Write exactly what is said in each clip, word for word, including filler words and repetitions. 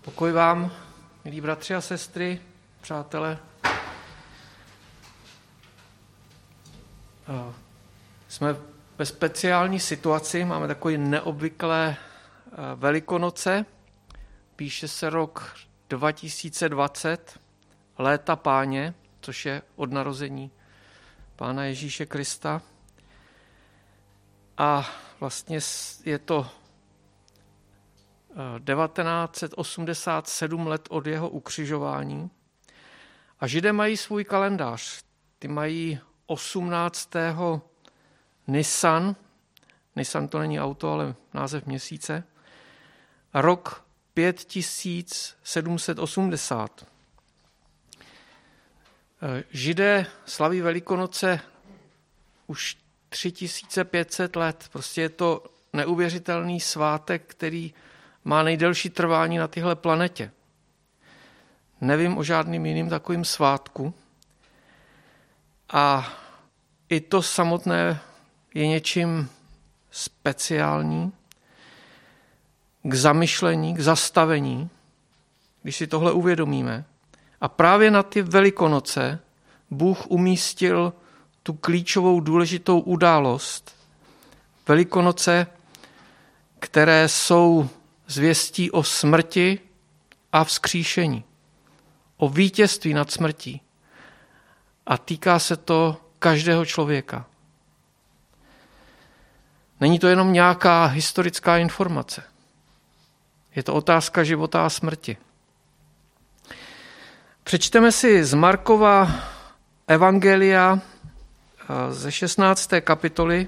Pokoj vám, milí bratři a sestry, přátelé. Jsme ve speciální situaci, máme takové neobvyklé Velikonoce. Píše se rok dva tisíce dvacet, léta Páně, což je od narození Pána Ježíše Krista. A vlastně je to devatenáct set osmdesát sedm let od jeho ukřižování. A Židé mají svůj kalendář. Ty mají osmnáctého Nisan. Nisan to není auto, ale název měsíce. Rok pět tisíc sedm set osmdesát. Židé slaví Velikonoce už tři tisíce pět set let. Prostě je to neuvěřitelný svátek, který má nejdelší trvání na téhle planetě. Nevím o žádným jiným takovým svátku. A i to samotné je něčím speciální k zamyšlení, k zastavení, když si tohle uvědomíme. A právě na ty Velikonoce Bůh umístil tu klíčovou důležitou událost. Velikonoce, které jsou zvěstí o smrti a vzkříšení, o vítězství nad smrtí. A týká se to každého člověka. Není to jenom nějaká historická informace. Je to otázka života a smrti. Přečteme si z Markova evangelia ze šestnácté kapitoly,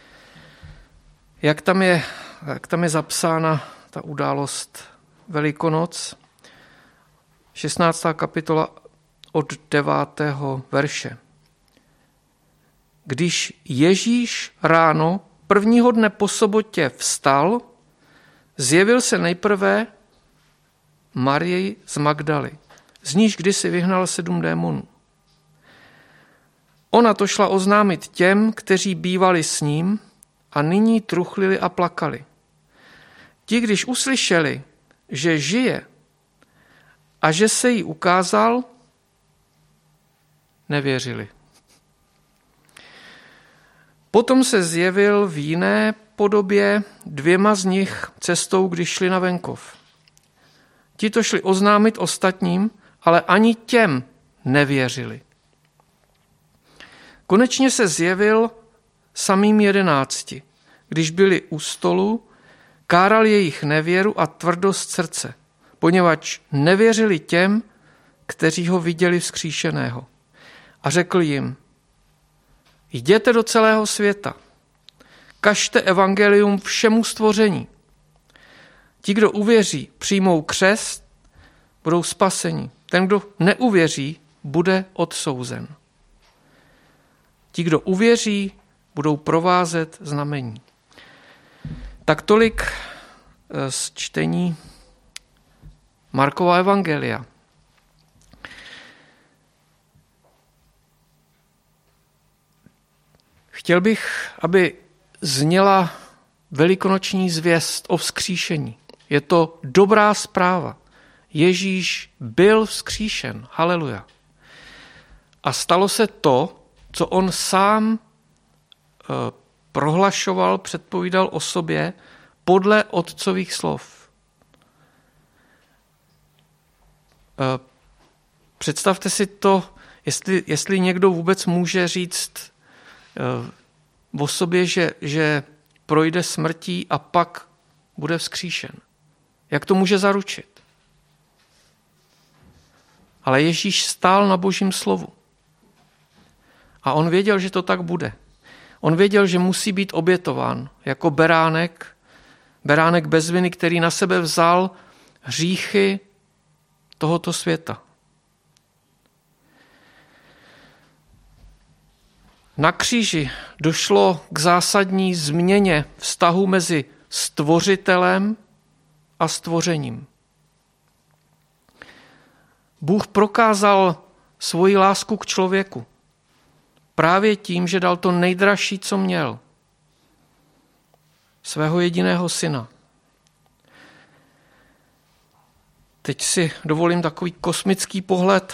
jak tam je, jak tam je zapsána ta událost Velikonoc. šestnáctá kapitola od devátého verše. Když Ježíš ráno prvního dne po sobotě vstal, zjevil se nejprve Marii z Magdaly, z níž kdysi vyhnal sedm démonů. Ona to šla oznámit těm, kteří bývali s ním a nyní truchlili a plakali. Ti, když uslyšeli, že žije a že se jí ukázal, nevěřili. Potom se zjevil v jiné podobě dvěma z nich cestou, když šli na venkov. Ti to šli oznámit ostatním, ale ani těm nevěřili. Konečně se zjevil samým jedenácti, když byli u stolu, káral jejich nevěru a tvrdost srdce, poněvadž nevěřili těm, kteří ho viděli vzkříšeného. A řekl jim, jděte do celého světa, kažte evangelium všemu stvoření. Ti, kdo uvěří, přijmou křest, budou spaseni. Ten, kdo neuvěří, bude odsouzen. Ti, kdo uvěří, budou provázet znamení. Tak tolik z čtení Markova evangelia. Chtěl bych, aby zněla velikonoční zvěst o vzkříšení. Je to dobrá zpráva. Ježíš byl vzkříšen. Haleluja. A stalo se to, co on sám eh, prohlašoval, předpovídal o sobě podle otcových slov. Eh, představte si to, jestli, jestli někdo vůbec může říct eh, o sobě, že, že projde smrtí a pak bude vzkříšen. Jak to může zaručit? Ale Ježíš stál na Božím slovu. A on věděl, že to tak bude. On věděl, že musí být obětován jako beránek, beránek bez viny, který na sebe vzal hříchy tohoto světa. Na kříži došlo k zásadní změně vztahu mezi stvořitelem a stvořením. Bůh prokázal svoji lásku k člověku právě tím, že dal to nejdražší, co měl. Svého jediného syna. teď si dovolím takový kosmický pohled.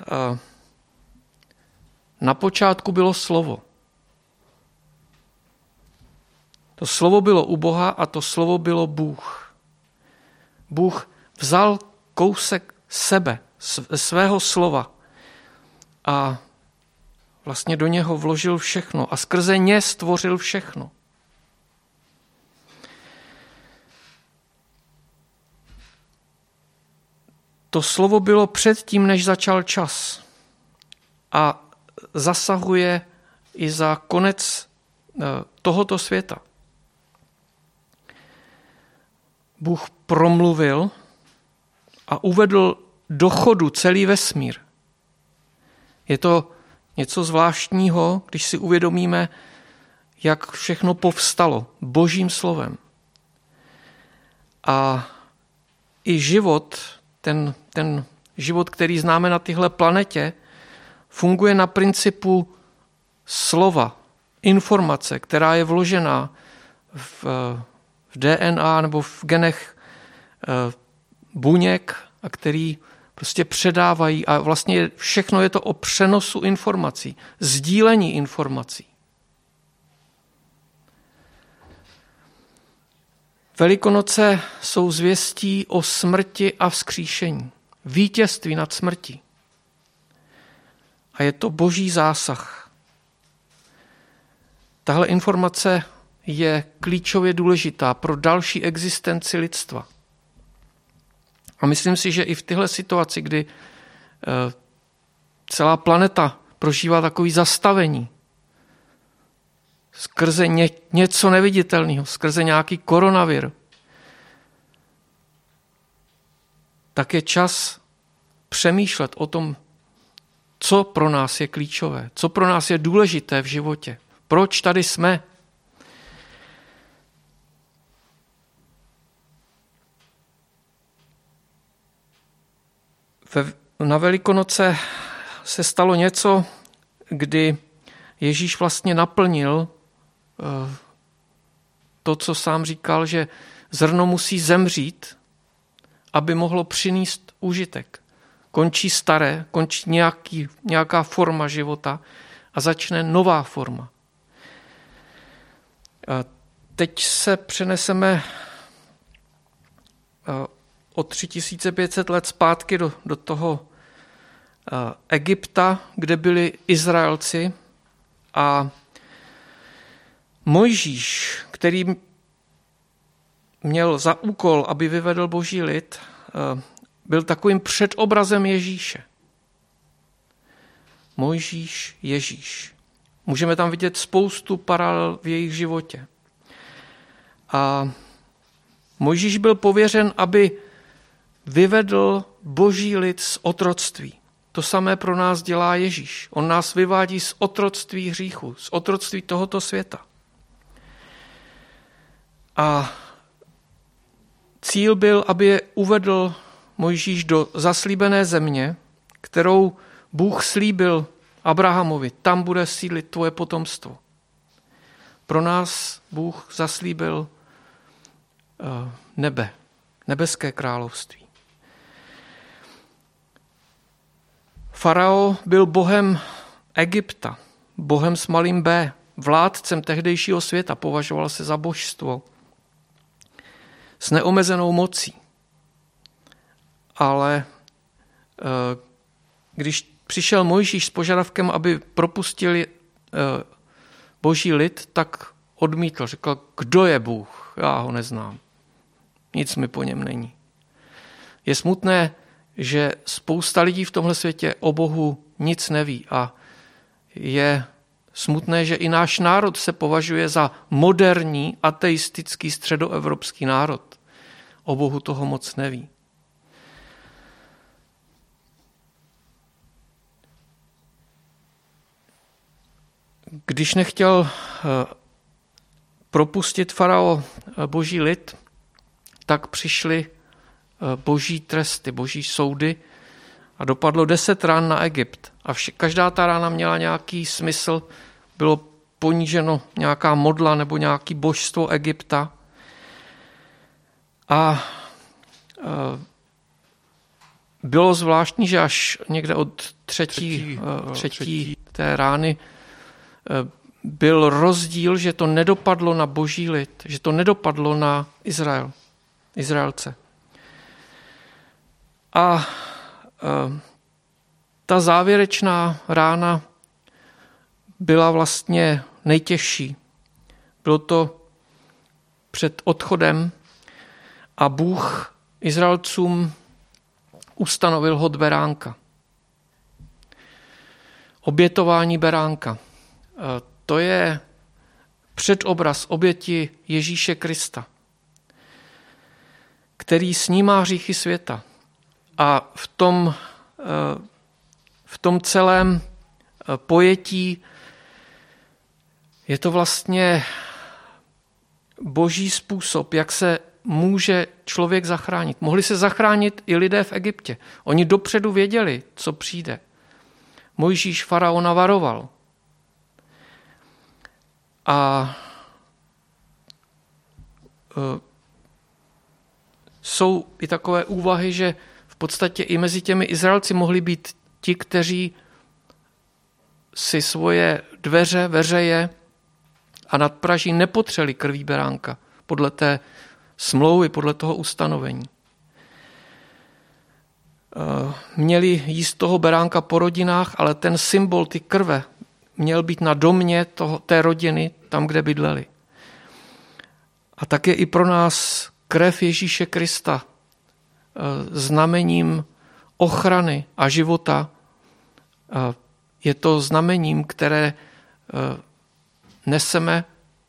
Na počátku bylo slovo. To slovo bylo u Boha a to slovo bylo Bůh. Bůh vzal kousek sebe, svého slova a vlastně do něho vložil všechno a skrze ně stvořil všechno. To slovo bylo předtím, než začal čas a zasahuje i za konec tohoto světa. Bůh promluvil a uvedl do chodu celý vesmír. Je to něco zvláštního, když si uvědomíme, jak všechno povstalo Božím slovem. A i život, ten, ten život, který známe na téhle planetě, funguje na principu slova, informace, která je vložená v, v D N A nebo v genech buněk a který prostě předávají a vlastně všechno je to o přenosu informací, sdílení informací. Velikonoce jsou zvěstí o smrti a vzkříšení, vítězství nad smrtí. A je to Boží zásah. Tahle informace je klíčově důležitá pro další existenci lidstva. A myslím si, že i v téhle situaci, kdy celá planeta prožívá takový zastavení, skrze ně, něco neviditelného, skrze nějaký koronavir, tak je čas přemýšlet o tom, co pro nás je klíčové, co pro nás je důležité v životě, proč tady jsme. Na Velikonoce se stalo něco, kdy Ježíš vlastně naplnil to, co sám říkal, že zrno musí zemřít, aby mohlo přinést užitek. Končí staré, končí nějaký, nějaká forma života a začne nová forma. A teď se přeneseme o tři tisíce pět set let zpátky do, do toho Egypta, kde byli Izraelci a Mojžíš, který měl za úkol, aby vyvedl Boží lid, byl takovým předobrazem Ježíše. Mojžíš, Ježíš. Můžeme tam vidět spoustu paralel v jejich životě. A Mojžíš byl pověřen, aby vyvedl Boží lid z otroctví. To samé pro nás dělá Ježíš. On nás vyvádí z otroctví hříchu, z otroctví tohoto světa. A cíl byl, aby je uvedl Mojžíš do zaslíbené země, kterou Bůh slíbil Abrahamovi. Tam bude sídlit tvoje potomstvo. Pro nás Bůh zaslíbil nebe, nebeské království. Farao byl bohem Egypta, bohem s malým B, vládcem tehdejšího světa, považoval se za božstvo s neomezenou mocí. Ale když přišel Mojžíš s požadavkem, aby propustili Boží lid, tak odmítl. Řekl, kdo je Bůh? Já ho neznám. Nic mi po něm není. Je smutné, že spousta lidí v tomhle světě o Bohu nic neví a je smutné, že i náš národ se považuje za moderní, ateistický středoevropský národ. O Bohu toho moc neví. Když nechtěl propustit farao Boží lid, tak přišly boží tresty, boží soudy a dopadlo deset rán na Egypt. A vš- každá ta rána měla nějaký smysl, bylo poníženo nějaká modla nebo nějaký božstvo Egypta. A bylo zvláštní, že až někde od třetí, Třetí, třetí, třetí. té rány byl rozdíl, že to nedopadlo na boží lid, že to nedopadlo na Izrael, Izraelce. A ta závěrečná rána byla vlastně nejtěžší. Bylo to před odchodem a Bůh Izraelcům ustanovil hod beránka. Obětování beránka. To je předobraz oběti Ježíše Krista, který snímá hříchy světa. A v tom, v tom celém pojetí je to vlastně boží způsob, jak se může člověk zachránit. Mohli se zachránit i lidé v Egyptě. Oni dopředu věděli, co přijde. Mojžíš faraona varoval. A uh, jsou i takové úvahy, že v podstatě i mezi těmi Izraelci mohli být ti, kteří si svoje dveře, veřeje a nadpraží nepotřeli krví beránka podle té smlouvy, podle toho ustanovení. Měli jíst toho beránka po rodinách, ale ten symbol, ty krve, měl být na domě toho, té rodiny, tam, kde bydleli. A tak je i pro nás krev Ježíše Krista znamením ochrany a života. Je to znamením, které neseme,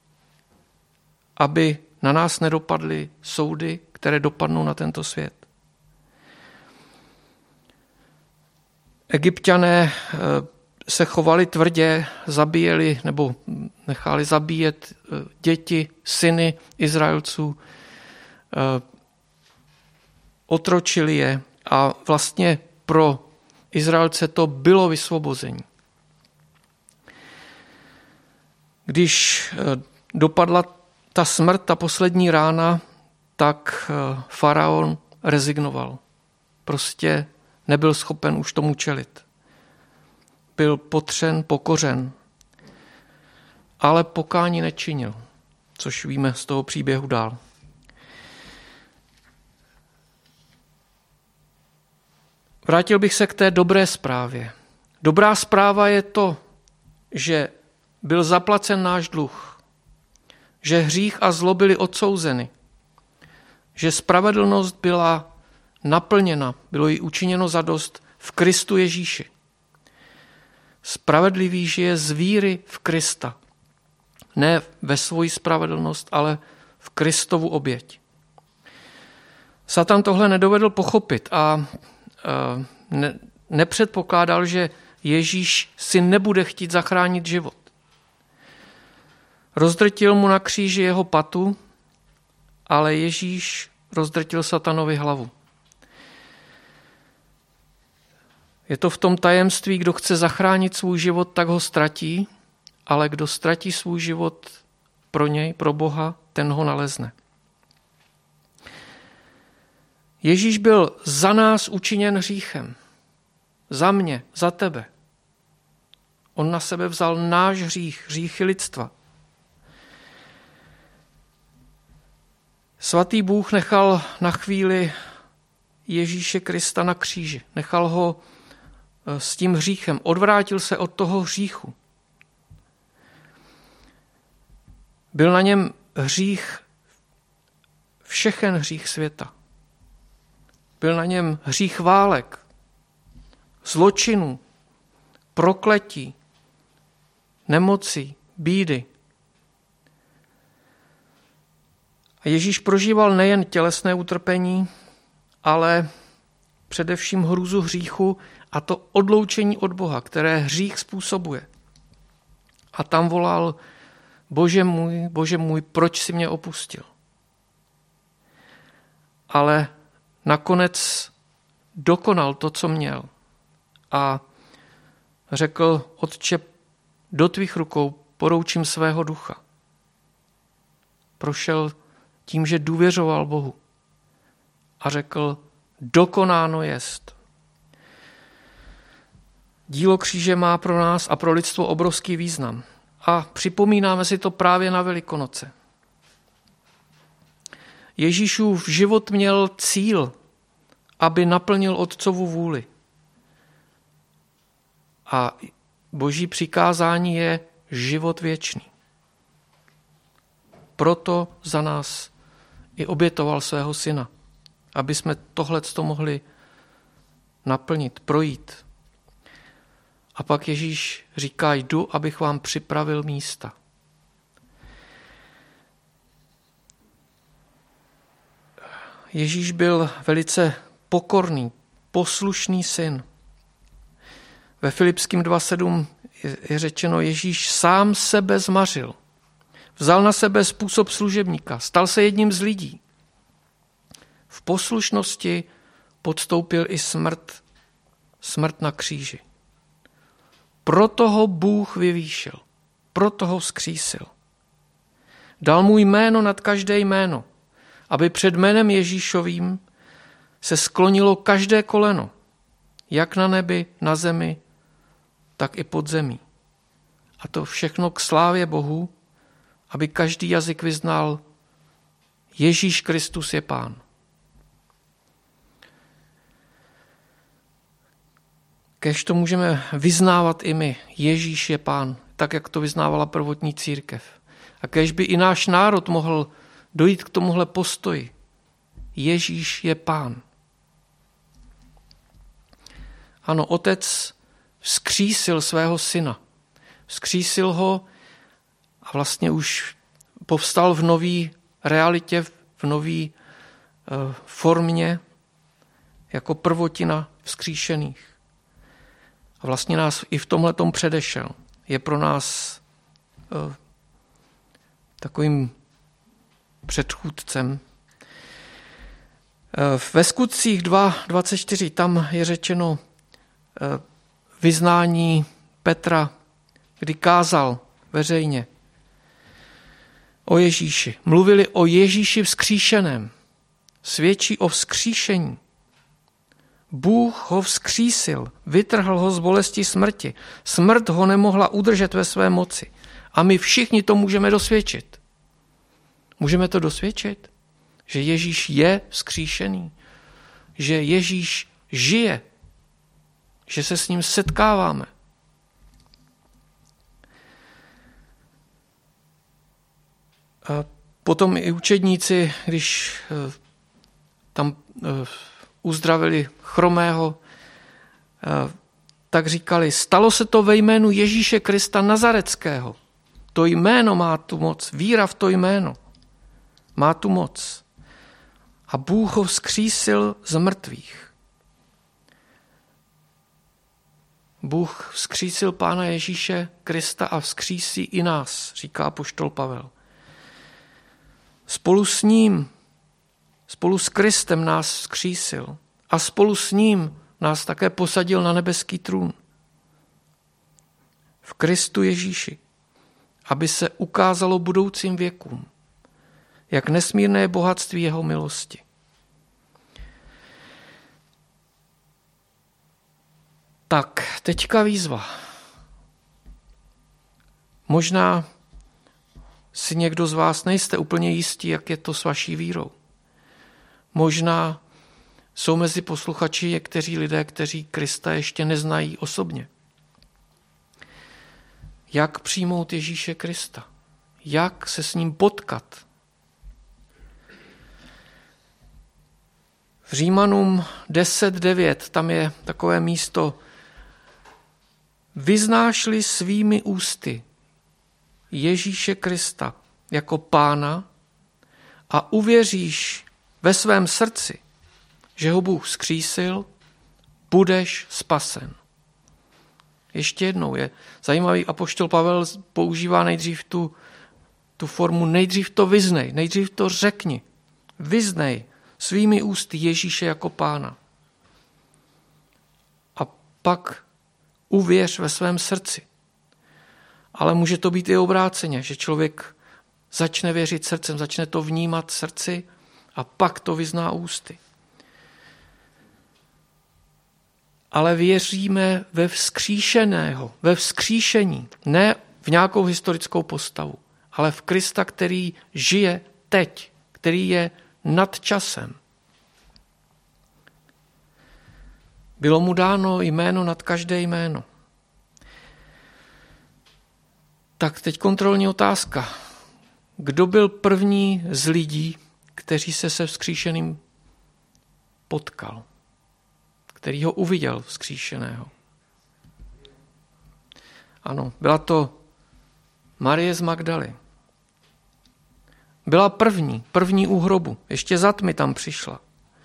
aby na nás nedopadly soudy, které dopadnou na tento svět. Egypťané se chovali tvrdě, zabíjeli nebo nechali zabíjet děti, syny Izraelců, otročili je a vlastně pro Izraelce to bylo vysvobození. Když dopadla ta smrt, ta poslední rána, tak faraon rezignoval. Prostě nebyl schopen už tomu čelit. Byl potřen, pokořen, ale pokání nečinil, což víme z toho příběhu dál. Vrátil bych se k té dobré zprávě. Dobrá zpráva je to, že byl zaplacen náš dluh, že hřích a zlo byly odsouzeny, že spravedlnost byla naplněna, bylo jí učiněno zadost v Kristu Ježíši. Spravedlivý žije z víry v Krista. Ne ve svoji spravedlnost, ale v Kristovu oběť. Satan tohle nedovedl pochopit a ne, nepředpokládal, že Ježíš si nebude chtít zachránit život. Rozdrtil mu na kříži jeho patu, ale Ježíš rozdrtil satanovi hlavu. Je to v tom tajemství, kdo chce zachránit svůj život, tak ho ztratí, ale kdo ztratí svůj život pro něj, pro Boha, ten ho nalezne. Ježíš byl za nás učiněn hříchem. Za mě, za tebe. On na sebe vzal náš hřích, hříchy lidstva. Svatý Bůh nechal na chvíli Ježíše Krista na kříži. Nechal ho s tím hříchem. Odvrátil se od toho hříchu. Byl na něm hřích, všechen hřích světa. Byl na něm hřích válek, zločinů, prokletí, nemocí, bídy. A Ježíš prožíval nejen tělesné utrpení, ale především hrůzu hříchu a to odloučení od Boha, které hřích způsobuje. A tam volal: Bože můj, Bože můj, proč jsi mě opustil? Ale nakonec dokonal to, co měl. A řekl: Otče, do tvých rukou poroučím svého ducha. Prošel tím, že důvěřoval Bohu. A řekl: dokonáno jest. Dílo kříže má pro nás a pro lidstvo obrovský význam. A připomínáme si to právě na Velikonoce. Ježíšův život měl cíl, aby naplnil Otcovu vůli. A Boží přikázání je život věčný. Proto za nás i obětoval svého syna, aby jsme tohleto mohli naplnit, projít. A pak Ježíš říká, jdu, abych vám připravil místa. Ježíš byl velice pokorný, poslušný syn. Ve Filipským dva sedm je řečeno, Ježíš sám sebe zmařil. Vzal na sebe způsob služebníka, stal se jedním z lidí. V poslušnosti podstoupil i smrt, smrt na kříži. Proto ho Bůh vyvýšil, proto ho vzkřísil. Dal mu jméno nad každé jméno, aby před jménem Ježíšovým se sklonilo každé koleno, jak na nebi, na zemi, tak i pod zemí. A to všechno k slávě Bohu, aby každý jazyk vyznal, Ježíš Kristus je Pán. Kéž to můžeme vyznávat i my, Ježíš je Pán, tak jak to vyznávala prvotní církev. A kéž by i náš národ mohl dojít k tomuhle postoji. Ježíš je Pán. Ano, Otec vzkřísil svého syna. Vzkřísil ho a vlastně už povstal v nové realitě, v nové uh, formě jako prvotina vzkříšených. A vlastně nás i v tomhletom předešel. Je pro nás uh, takovým předchůdcem. Uh, ve Skutcích dva dvacet čtyři tam je řečeno uh, vyznání Petra, kdy kázal veřejně o Ježíši. Mluvili o Ježíši vzkříšeném. Svědčí o vzkříšení. Bůh ho vzkřísil, vytrhl ho z bolesti smrti. Smrt ho nemohla udržet ve své moci. A my všichni to můžeme dosvědčit. Můžeme to dosvědčit, že Ježíš je vzkříšený, že Ježíš žije, že se s ním setkáváme. A potom i učedníci, když tam uzdravili chromého, tak říkali, stalo se to ve jménu Ježíše Krista Nazareckého. To jméno má tu moc, víra v to jméno má tu moc. A Bůh ho vzkřísil z mrtvých. Bůh vzkřísil Pána Ježíše Krista a vzkřísí i nás, říká apoštol Pavel. Spolu s ním, spolu s Kristem nás vzkřísil a spolu s ním nás také posadil na nebeský trůn. V Kristu Ježíši, aby se ukázalo budoucím věkům, jak nesmírné je bohatství jeho milosti. Tak, teďka výzva. Možná si někdo z vás nejste úplně jistí, jak je to s vaší vírou. Možná jsou mezi posluchači někteří lidé, kteří Krista ještě neznají osobně. Jak přijmout Ježíše Krista? Jak se s ním potkat? V Římanům deset devět tam je takové místo: vyznáš-li svými ústy Ježíše Krista jako Pána a uvěříš ve svém srdci, že ho Bůh vzkřísil, budeš spasen. Ještě jednou je zajímavý, apoštol Pavel používá nejdřív tu, tu formu, nejdřív to vyznej, nejdřív to řekni. Vyznej svými ústy Ježíše jako Pána. A pak uvěř ve svém srdci. Ale může to být i obráceně, že člověk začne věřit srdcem, začne to vnímat srdci a pak to vyzná ústy. ale věříme ve vzkříšeného, ve vzkříšení, ne v nějakou historickou postavu, ale v Krista, který žije teď, který je nad časem. Bylo mu dáno jméno nad každé jméno. Tak teď kontrolní otázka. Kdo byl první z lidí, kteří se se vzkříšeným potkal? Který ho uviděl vzkříšeného? Ano, byla to Marie z Magdaly. Byla první, první u hrobu. Ještě za tmy tam přišla.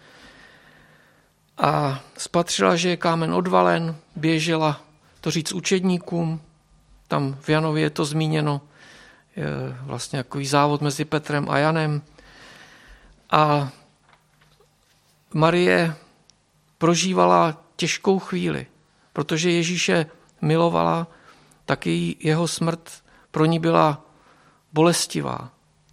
A spatřila, že je kámen odvalen, běžela to říct učedníkům. Tam v Janově je to zmíněno, je vlastně takový závod mezi Petrem a Janem. A Marie prožívala těžkou chvíli, protože Ježíše milovala, tak i jeho smrt pro ní byla bolestivá.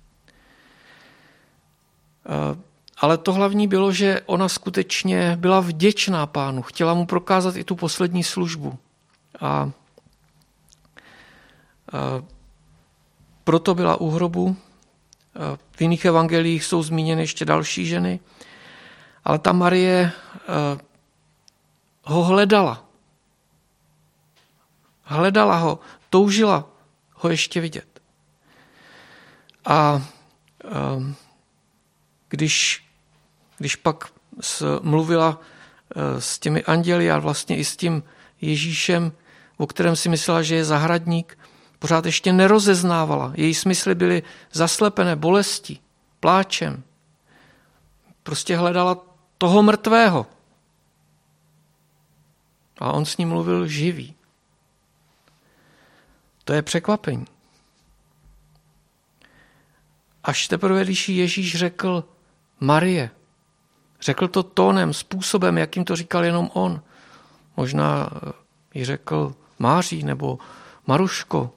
Ale to hlavní bylo, že ona skutečně byla vděčná Pánu, chtěla mu prokázat i tu poslední službu. A, a proto byla u hrobu. A v jiných evangeliích jsou zmíněny ještě další ženy, ale ta Marie ho hledala. Hledala ho, toužila ho ještě vidět. A když, když pak mluvila s těmi anděli a vlastně i s tím Ježíšem, o kterém si myslela, že je zahradník, pořád ještě nerozeznávala. Její smysly byly zaslepené bolestí, pláčem. Prostě hledala toho mrtvého. A on s ním mluvil živý. To je překvapení. Až teprve, když Ježíš řekl Marie, řekl to tónem, způsobem, jakým to říkal jenom on. Možná jí řekl Máří nebo Maruško.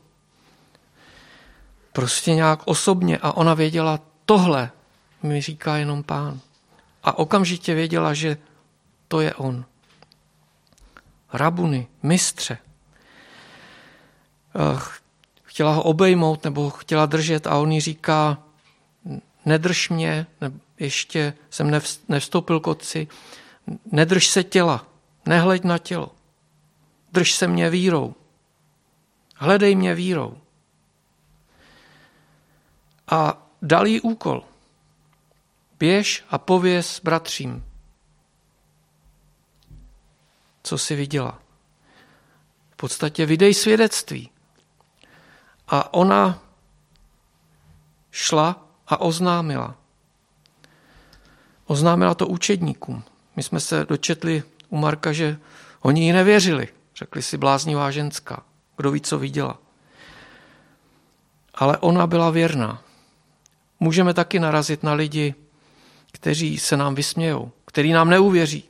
Prostě nějak osobně a ona věděla, tohle mi říká jenom Pán. A okamžitě věděla, že to je on. Rabuni, mistře. Chtěla ho obejmout nebo chtěla držet a on jí říká, nedrž mě, ještě jsem nevstoupil k otci, nedrž se těla, nehleď na tělo, drž se mě vírou, hledej mě vírou. A dal jí úkol, běž a pověz bratřím, co jsi viděla. V podstatě vydej svědectví. A ona šla a oznámila. Oznámila to učedníkům. My jsme se dočetli u Marka, že oni jí nevěřili. Řekli si bláznivá ženská. Kdo ví, co viděla. Ale ona byla věrná. Můžeme taky narazit na lidi, kteří se nám vysmějou, kteří nám neuvěří.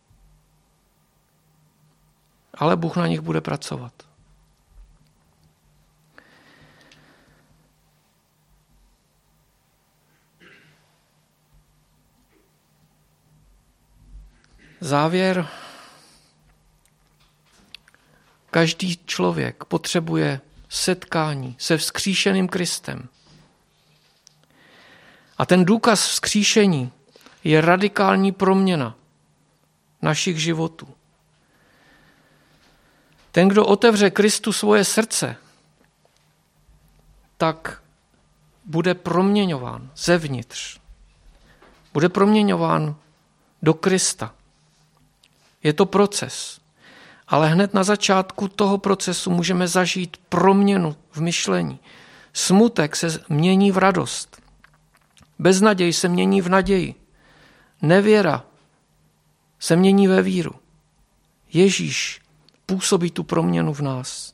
Ale Bůh na nich bude pracovat. Závěr. Každý člověk potřebuje setkání se vzkříšeným Kristem. A ten důkaz vzkříšení je radikální proměna našich životů. Ten, kdo otevře Kristu svoje srdce, tak bude proměňován zevnitř. Bude proměňován do Krista. Je to proces. Ale hned na začátku toho procesu můžeme zažít proměnu v myšlení. Smutek se mění v radost. Beznaděj se mění v naději. Nevěra se mění ve víru. Ježíš působí tu proměnu v nás.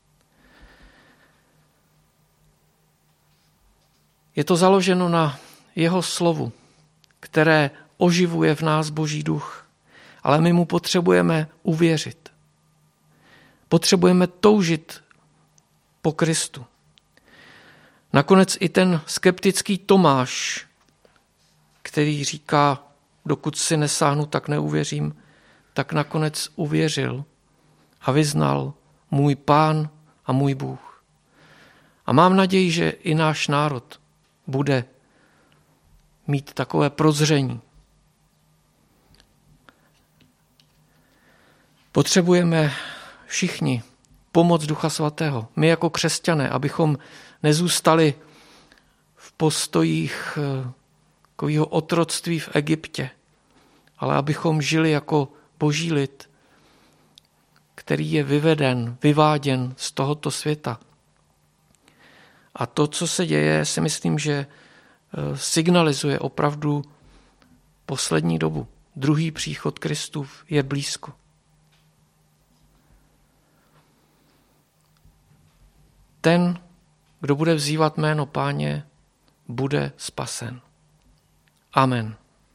Je to založeno na jeho slovu, které oživuje v nás Boží duch. Ale my mu potřebujeme uvěřit. Potřebujeme toužit po Kristu. Nakonec i ten skeptický Tomáš, který říká, dokud si nesáhnu, tak neuvěřím, tak nakonec uvěřil a vyznal můj Pán a můj Bůh. A mám naději, že i náš národ bude mít takové prozření. Potřebujeme všichni pomoc Ducha Svatého. My jako křesťané, abychom nezůstali v postojích takového otroctví v Egyptě, ale abychom žili jako boží lid, který je vyveden, vyváděn z tohoto světa. A to, co se děje, si myslím, že signalizuje opravdu poslední dobu. Druhý příchod Kristův je blízko. Ten, kdo bude vzývat jméno Páně, bude spasen. Amen.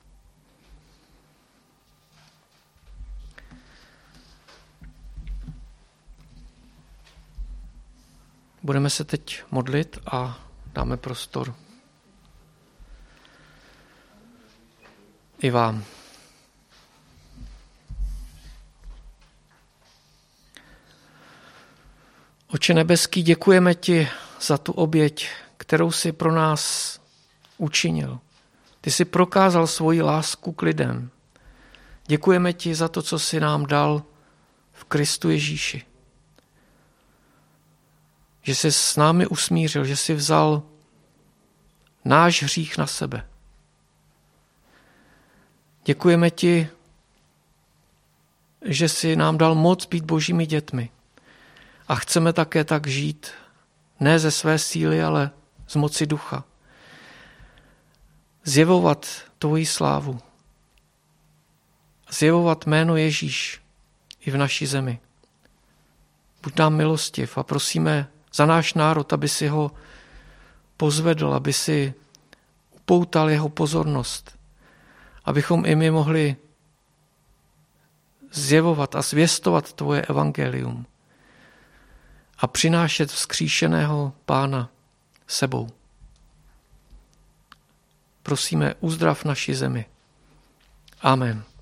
Budeme se teď modlit a dáme prostor i vám. Otče nebeský, děkujeme ti za tu oběť, kterou jsi pro nás učinil. Ty jsi prokázal svoji lásku k lidem. Děkujeme ti za to, co jsi nám dal v Kristu Ježíši. Že jsi s námi usmířil, že jsi vzal náš hřích na sebe. Děkujeme ti, že jsi nám dal moc být božími dětmi. A chceme také tak žít, ne ze své síly, ale z moci ducha. Zjevovat tvoji slávu. Zjevovat jméno Ježíš i v naší zemi. Buď nám milostiv a prosíme za náš národ, aby si ho pozvedl, aby si upoutal jeho pozornost, abychom i my mohli zjevovat a zvěstovat tvoje evangelium a přinášet vzkříšeného Pána sebou. Prosíme, uzdrav naši zemi. Amen.